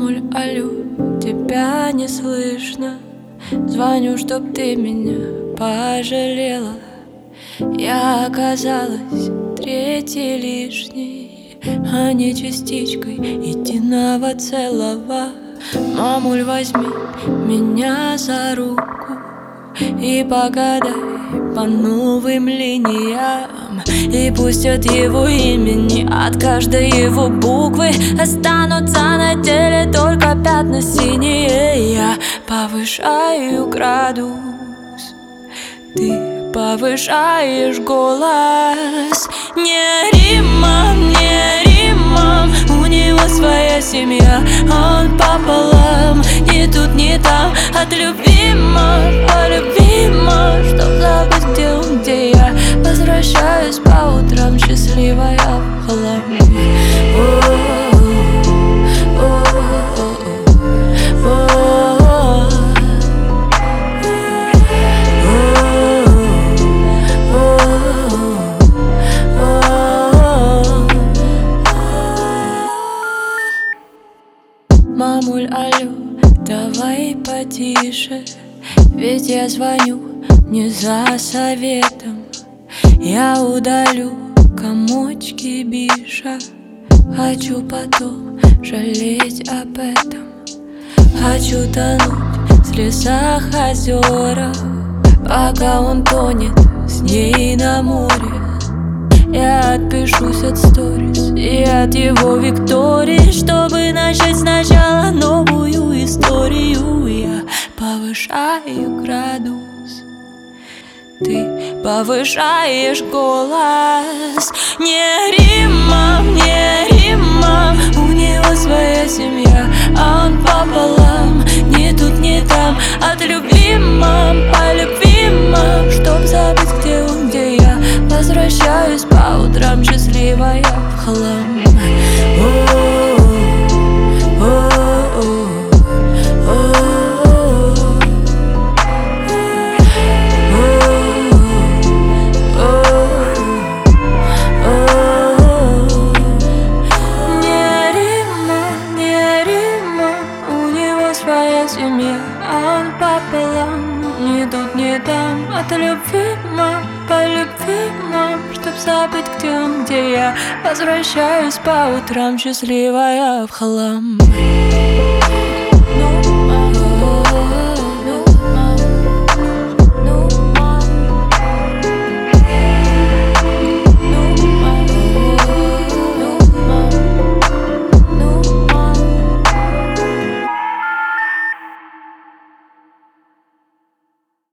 Мамуль, алло, тебя не слышно. Звоню, чтоб ты меня пожалела. Я оказалась третьей лишней, а не частичкой единого целого. Мамуль, возьми меня за руку и погадай по новым линиям. И пусть от его имени, от каждой его буквы останутся на теле только пятна синие. Я повышаю градус, ты повышаешь голос. Не римом, не римом, у него своя семья, он пополам, ни тут, ни там. От любима, полюбима, чтоб забыть, где он, где я. Возвращаюсь по утрам, счастливая в хлам. Мамуль, алло, давай потише, ведь я звоню не за советом. Я удалю комочки биша, хочу потом жалеть об этом. Хочу тонуть в слезах озера, пока он тонет с ней на море. Я отпишусь от сторис и от его виктории, чтобы начать сначала новую историю. Я повышаю градус, ты повышаешь голос. Не римом, не римом, у него своя семья, а он пополам, ни тут, ни там. От любимом, полюбимом, чтоб забыть, где он, где я. Возвращаюсь по утрам, счастливая в хлам. Своя семья, а он пополам, ни тут, ни там. От любима, полюбима, чтоб забыть, где он, где я. Возвращаюсь по утрам, счастливая в хлам.